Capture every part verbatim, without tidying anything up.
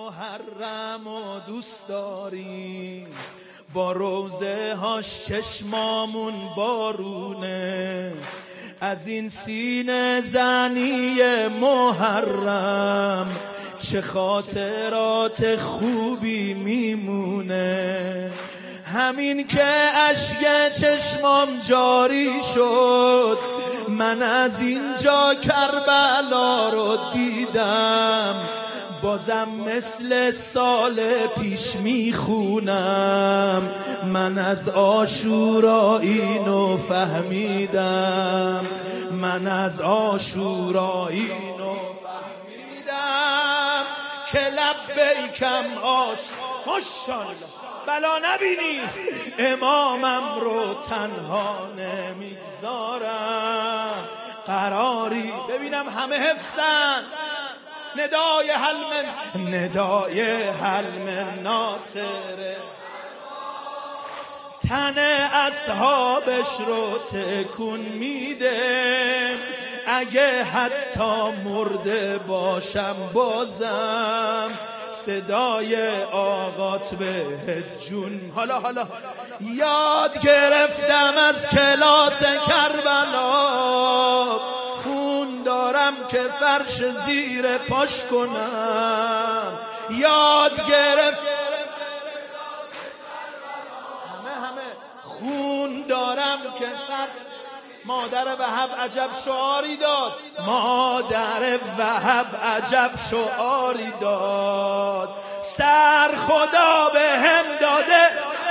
محرم و دوست داریم، با روزه هاش چشمامون بارونه، از این سینه زنی محرم چه خاطرات خوبی میمونه. همین که اشک چشمام جاری شد، من از اینجا کربلا رو دیدم، بازم مثل سال پیش میخونم، من از عاشورا اینو فهمیدم، من از عاشورا اینو فهمیدم که لبیکم آش ماشاءالله بلا نبینی امامم رو تنها نمیگذارم. قراری ببینم همه حفظن ندای حلم ندای حلم ناصره، تن اصحابش رو تکون میده، اگه حتی مرده باشم بازم صدای آقات به جون. حالا حالا یاد گرفتم از کلاس کربلا، خون دارم که فرش زیر پاش کنم، یاد گرفت همه همه خون دارم که فرش. مادر وهب عجب شعاری داد، مادر وهب عجب شعاری داد، سر خدا به هم داده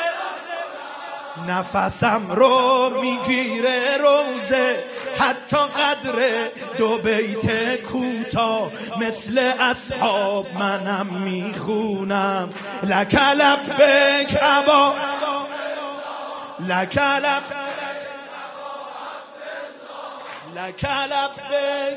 نفسم رو میگیره روزه، حتی قدر دو بیت کوتاه مثل اصحاب منم میخونم. لک لبیک ابا لک لبیک لک لبیک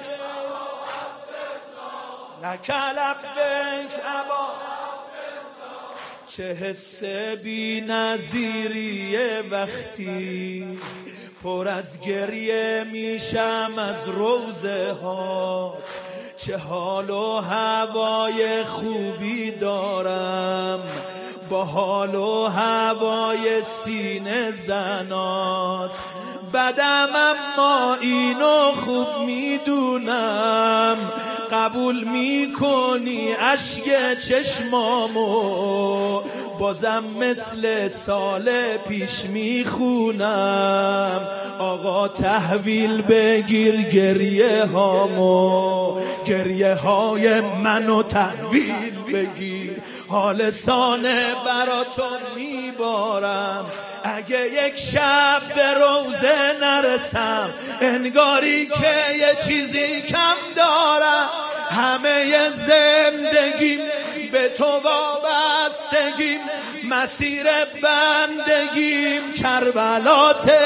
لک لبیک ابا. چه حس بی نظیریه وقتی پر از گریه میشم از روزه هات، چه حال و هوای خوبی دارم با حال و هوای سینه زنات، بدم اما اینو خوب میدونم، قبول میکنی اشک چشمامو، بازم مثل سال پیش میخونم، آقا تحویل بگیر گریه هامو، گریه های منو تحویل بگیر، حال سانه براتون میبارم، اگه یک شب به روزه نرسم انگاری که یه چیزی کم دارم، همه زندگیم به تو وابستگیم، مسیر بندگیم کربلاته،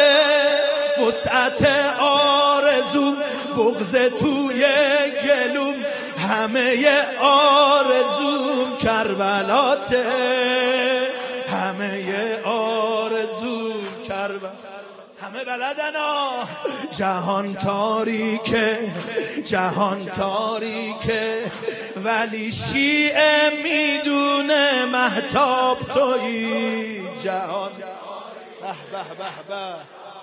وسعت آرزوم بغض توی گلوم، همه آرزوم کربلاته، همه آرزوم کربلا. همه بلدن آه جهان تاریکه جهان تاریکه، ولی شیعه میدونه مهتاب تویی. جهان به به به به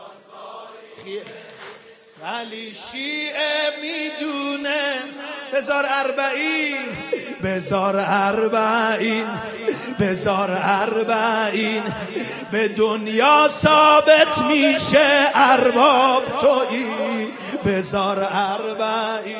ولی شیعه میدونه. بزار اربعین بزار اربعین بزار اربعین، به دنیا ثابت میشه ارباب تویی. بزار اربعین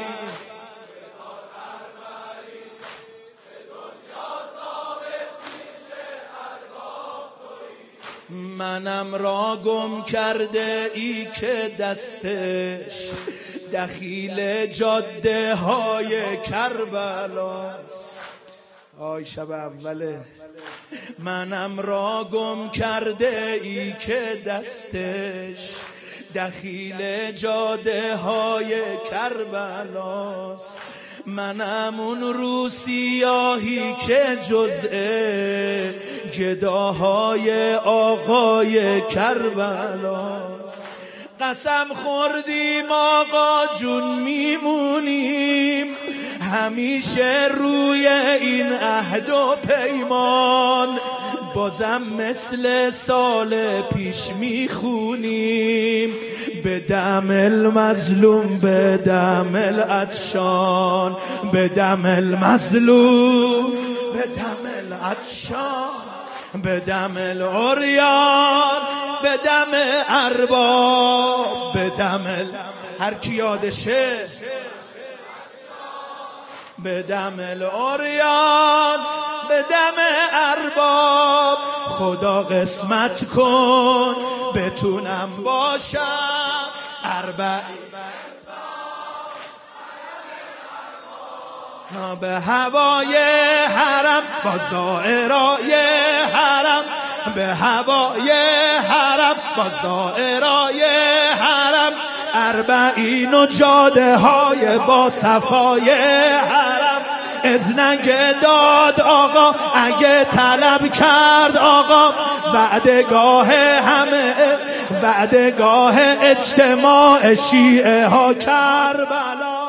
منم را گم کرده ای که دستش دخیل جاده های کربلاست. آی شب اوله منم را گم کرده ای که دستش دخیل جاده های کربلاست، منم اون رو سیاهی که جزء گداهای آقای کربلاست. قسم خوردیم آقا جون میمونیم، همیشه روی این عهد و پیمان بازم مثل سال پیش میخونیم به دم المظلوم به دم العطشان به دم المظلوم به دم العطشان به دم العریان به دم ارباب به دم ال... هر کی یادشه به دم العریان به دم ارباب خدا قسمت کن بتونم باشم اربعین به هوای حرم با زائرای حرم به هوای حرم با زائرای حرم اربعین و جاده های با صفای حرم اذنگ داد آقا اگه طلب کرد آقا وعدگاه همه وعدگاه اجتماع شیعه ها کربلا